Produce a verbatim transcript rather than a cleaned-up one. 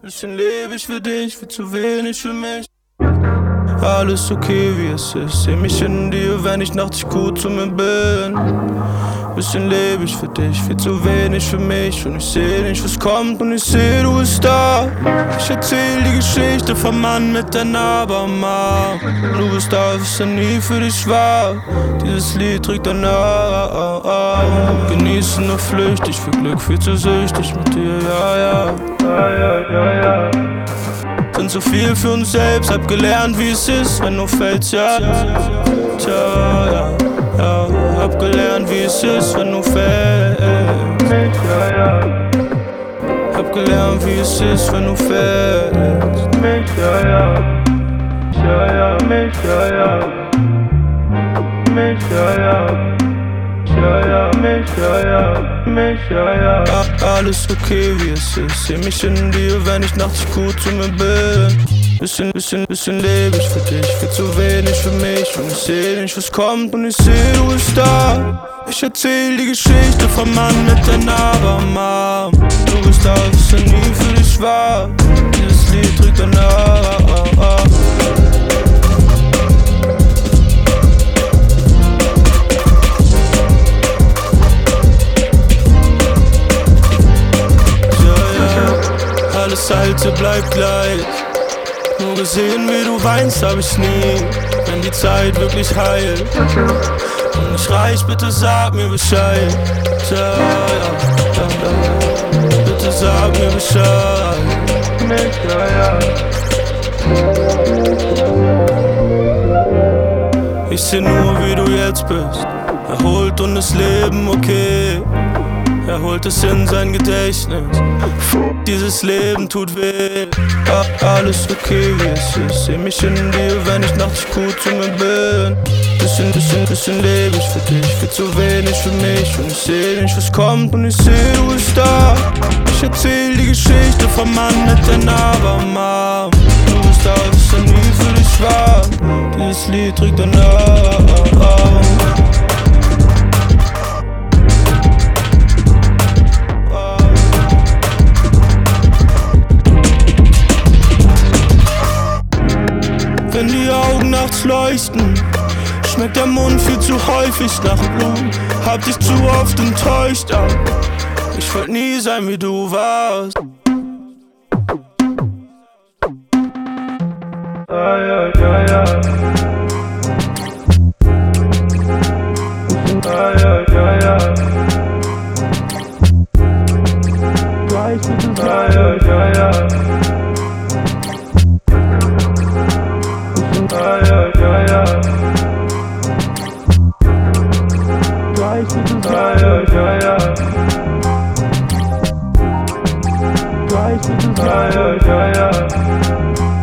Bisschen lebe ich für dich, viel zu wenig für mich. Alles okay wie es ist, seh mich in dir, wenn ich nachts gut zu mir bin. Bisschen lebe ich für dich, viel zu wenig für mich. Und ich seh nicht, was kommt und ich seh, du bist da. Ich erzähl die Geschichte vom Mann mit der Narbe am Arm. Du bist da, was ja nie für dich war. Dieses Lied trägt dein Arm. Genießen nur flüchtig, für Glück viel zu süchtig mit dir, ja, ja. Ja, ja, ja, ja. Sind so viel für uns selbst, hab gelernt, wie es ist, wenn du fällst, ja. Tja, ja, ja. Hab gelernt, wie es ist, wenn du fällst, ja, ja. Hab gelernt, wie es ist, wenn du fällst, mich, ja, ja. Ja, ja, mich, ja, ja. Mich, ja, ja. Ja, ja, mich, ja, ja, mich, ja, ja. Alles okay, wie es ist. Seh mich in dir, wenn ich nachts gut zu mir bin. Bisschen, bisschen, bisschen lebe ich für dich, viel zu wenig für mich. Und ich seh nicht, was kommt und ich seh, du bist da. Ich erzähl die Geschichte vom Mann mit der Narbe am Arm. Du bist da, was ja nie für dich war. Dieses Lied trägt dein Arm. Alles Alte bleibt gleich. Nur gesehen, wie du weinst, hab ich nie. Wenn die Zeit wirklich heilt und nicht reicht, bitte sag mir Bescheid. Ja, ja, ja, ja. Bitte sag mir Bescheid. Mich, ja, ja. Ich seh nur, wie du jetzt bist. Erholt und das Leben okay. Er holt es in sein Gedächtnis. Dieses Leben tut weh. Alles okay, wie es ist. Seh mich in dir, wenn ich nachts gut zu mir bin. Bisschen, bisschen, bisschen lebe ich für dich, viel zu wenig für mich. Und ich seh nicht, was kommt und ich seh, du bist da. Ich erzähl die Geschichte vom Mann mit der Narbe am Arm. Du bist da, was ja nie für dich war. Dieses Lied trägt dein Arm. Wenn die Augen nachts leuchten, schmeckt der Mund viel zu häufig nach Blut. Hab dich zu oft enttäuscht, aber ich wollte nie sein, wie du warst. Ja, ja, ja, ja. Ja, ja, ja, ja. Ja, ja, ja, ja. Ja, ja, ja, ja. Ja, ja, ja, ja. Ja, ja, ja, ja.